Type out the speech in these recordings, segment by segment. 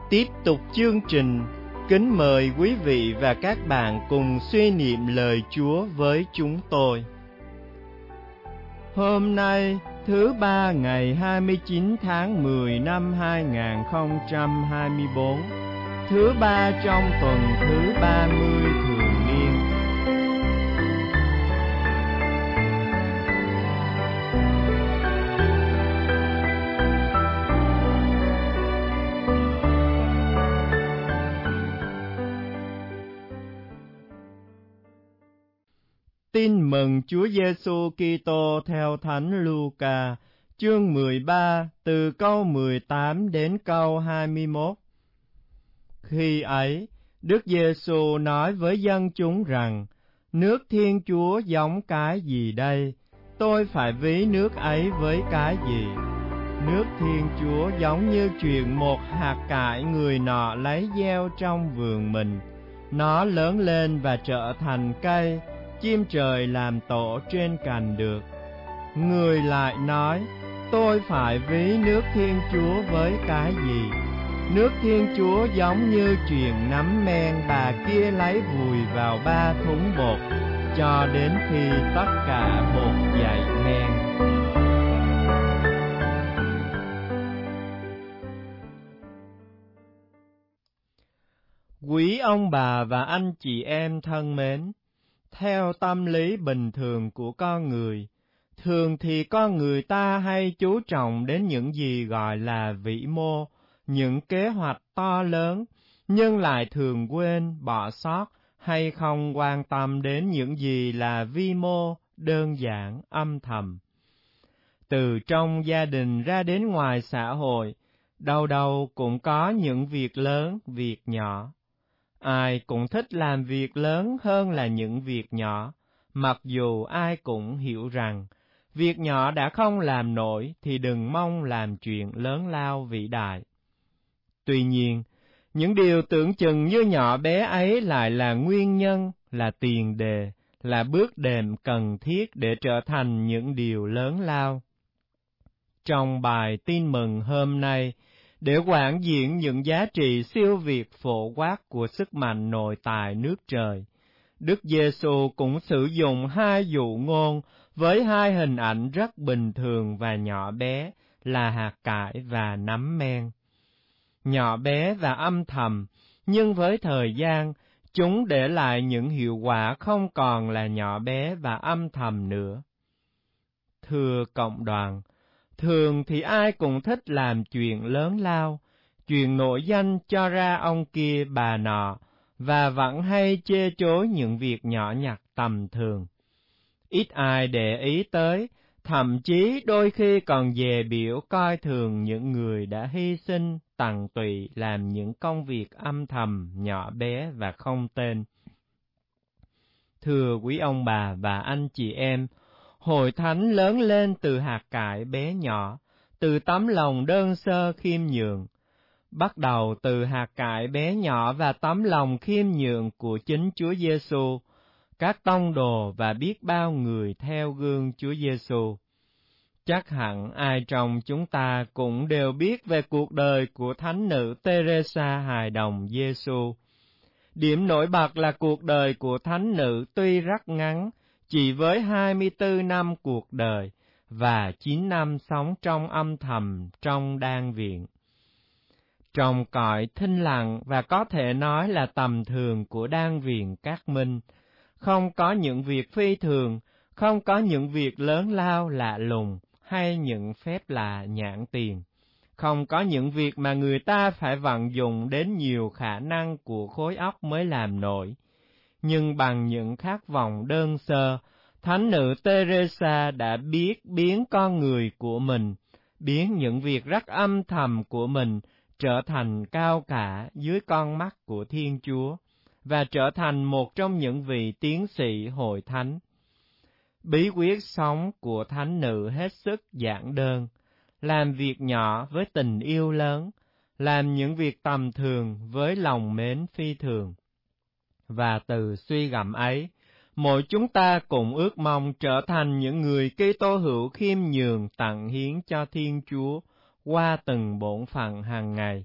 Tiếp tục chương trình, kính mời quý vị và các bạn cùng suy niệm lời Chúa với chúng tôi. Hôm nay, thứ Ba ngày 29 tháng 10 năm 2024, thứ Ba trong tuần thứ 30 thường niên. Tin mừng Chúa Giêsu Kitô theo Thánh Luca, chương 13, từ câu 18 đến câu 21. Khi ấy, Đức Giêsu nói với dân chúng rằng: nước Thiên Chúa giống cái gì đây? Tôi phải ví nước ấy với cái gì? Nước Thiên Chúa giống như chuyện một hạt cải người nọ lấy gieo trong vườn mình. Nó lớn lên và trở thành cây, chim trời làm tổ trên cành được. Người lại nói: tôi phải ví nước Thiên Chúa với cái gì? Nước Thiên Chúa giống như chuyện nắm men bà kia lấy vùi vào 3 thúng bột, cho đến khi tất cả bột dậy men. Quý ông bà và anh chị em thân mến, theo tâm lý bình thường của con người, thường thì con người ta hay chú trọng đến những gì gọi là vĩ mô, những kế hoạch to lớn, nhưng lại thường quên, bỏ sót hay không quan tâm đến những gì là vi mô, đơn giản, âm thầm. Từ trong gia đình ra đến ngoài xã hội, đâu đâu cũng có những việc lớn, việc nhỏ. Ai cũng thích làm việc lớn hơn là những việc nhỏ, mặc dù ai cũng hiểu rằng việc nhỏ đã không làm nổi thì đừng mong làm chuyện lớn lao vĩ đại. Tuy nhiên, những điều tưởng chừng như nhỏ bé ấy lại là nguyên nhân, là tiền đề, là bước đệm cần thiết để trở thành những điều lớn lao. Trong bài tin mừng hôm nay, để quảng diễn những giá trị siêu việt phổ quát của sức mạnh nội tại nước trời, Đức Giêsu cũng sử dụng 2 dụ ngôn với 2 hình ảnh rất bình thường và nhỏ bé là hạt cải và nắm men. Nhỏ bé và âm thầm, nhưng với thời gian, chúng để lại những hiệu quả không còn là nhỏ bé và âm thầm nữa. Thưa cộng đoàn, thường thì ai cũng thích làm chuyện lớn lao, chuyện nổi danh cho ra ông kia bà nọ, và vẫn hay chê chối những việc nhỏ nhặt tầm thường. Ít ai để ý tới, thậm chí đôi khi còn dè bỉu coi thường những người đã hy sinh, tận tụy làm những công việc âm thầm, nhỏ bé và không tên. Thưa quý ông bà và anh chị em, Hội Thánh lớn lên từ hạt cải bé nhỏ, từ tấm lòng đơn sơ khiêm nhường. Bắt đầu từ hạt cải bé nhỏ và tấm lòng khiêm nhường của chính Chúa Giêsu, các tông đồ và biết bao người theo gương Chúa Giêsu. Chắc hẳn ai trong chúng ta cũng đều biết về cuộc đời của thánh nữ Teresa hài đồng Giêsu. Điểm nổi bật là cuộc đời của thánh nữ tuy rất ngắn, chỉ với 24 năm cuộc đời và 9 năm sống trong âm thầm trong đan viện. Trong cõi thinh lặng và có thể nói là tầm thường của đan viện Cát Minh, không có những việc phi thường, không có những việc lớn lao lạ lùng hay những phép lạ nhãn tiền, không có những việc mà người ta phải vận dụng đến nhiều khả năng của khối óc mới làm nổi. Nhưng bằng những khát vọng đơn sơ, thánh nữ Teresa đã biết biến con người của mình, biến những việc rất âm thầm của mình trở thành cao cả dưới con mắt của Thiên Chúa, và trở thành một trong những vị tiến sĩ hội thánh. Bí quyết sống của thánh nữ hết sức giản đơn, làm việc nhỏ với tình yêu lớn, làm những việc tầm thường với lòng mến phi thường. Và từ suy gẫm ấy, mỗi chúng ta cũng ước mong trở thành những người Kitô hữu khiêm nhường tặng hiến cho Thiên Chúa qua từng bổn phận hàng ngày,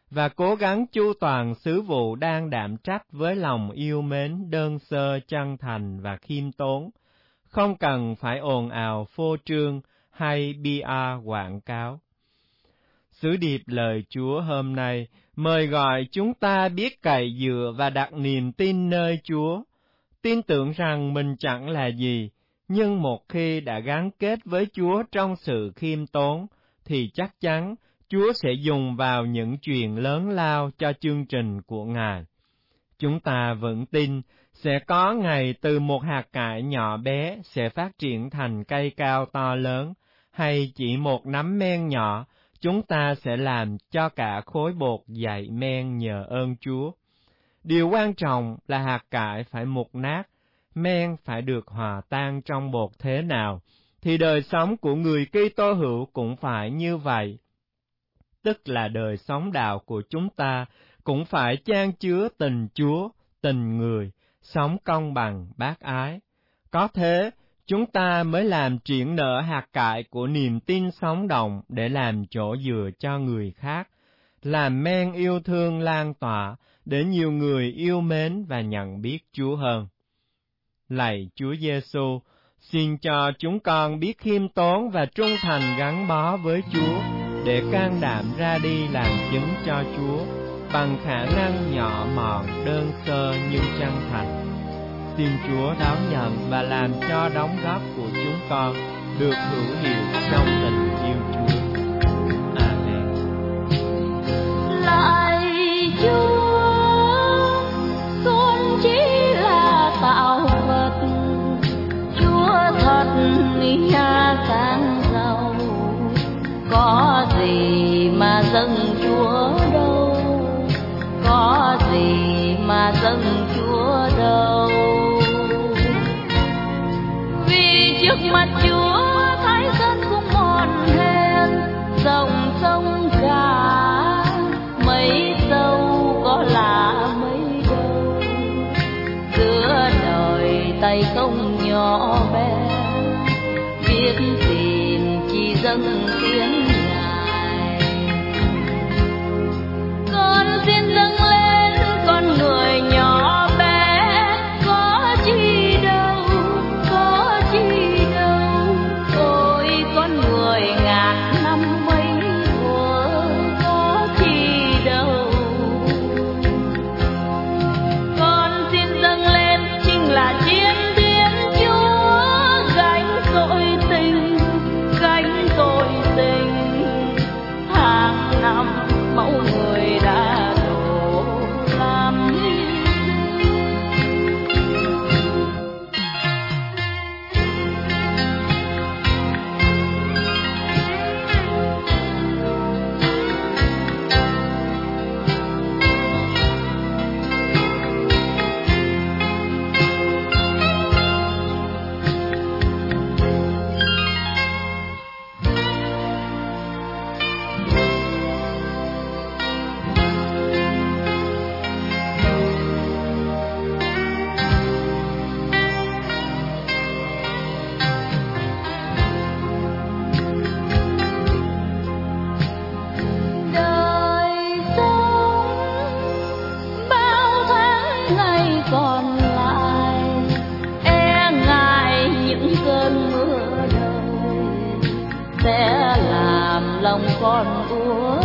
và cố gắng chu toàn sứ vụ đang đảm trách với lòng yêu mến đơn sơ, chân thành và khiêm tốn, không cần phải ồn ào phô trương hay PR quảng cáo. Sứ điệp lời Chúa hôm nay mời gọi chúng ta biết cậy dựa và đặt niềm tin nơi Chúa, tin tưởng rằng mình chẳng là gì, nhưng một khi đã gắn kết với Chúa trong sự khiêm tốn, thì chắc chắn Chúa sẽ dùng vào những chuyện lớn lao cho chương trình của Ngài. Chúng ta vẫn tin sẽ có ngày từ một hạt cải nhỏ bé sẽ phát triển thành cây cao to lớn, hay chỉ một nắm men nhỏ, chúng ta sẽ làm cho cả khối bột dậy men nhờ ơn Chúa. Điều quan trọng là hạt cải phải mục nát, men phải được hòa tan trong bột thế nào, thì đời sống của người Kitô hữu cũng phải như vậy. Tức là đời sống đạo của chúng ta cũng phải chan chứa tình Chúa, tình người, sống công bằng bác ái. Có thế, chúng ta mới làm triển nở hạt cải của niềm tin sống động để làm chỗ dựa cho người khác, làm men yêu thương lan tỏa để nhiều người yêu mến và nhận biết Chúa hơn. Lạy Chúa Giêsu, xin cho chúng con biết khiêm tốn và trung thành gắn bó với Chúa, để can đảm ra đi làm chứng cho Chúa, bằng khả năng nhỏ mọn đơn sơ nhưng chân thành. Xin Chúa đón nhận và làm cho đóng góp của chúng con được hữu hiệu trong tình yêu Chúa. Amen. Lạy Chúa, con chỉ là tạo vật, Chúa thật nghĩa càng giàu, có gì mà dâng Chúa đâu, có gì mà dâng Chúa đâu. Vì trước mặt Chúa thái sơn cũng mòn hen, dòng sông cả mấy sâu có là mấy đâu. Giữa đời tay không nhỏ bé, biết tìm chỉ dâng tiếng Ngài. Con xin dâng lên con người nhỏ bé, có chi đâu, có chi đâu. Ôi con người ngàn năm mấy thuở, có chi đâu. Con xin dâng lên chính là chiến thiên Chúa, gánh tội tình, gánh tội tình. Hàng năm mẫu người đã đổ làm đời sống. Bao tháng ngày còn lại, e ngại những cơn mưa đời sẽ làm lòng con úa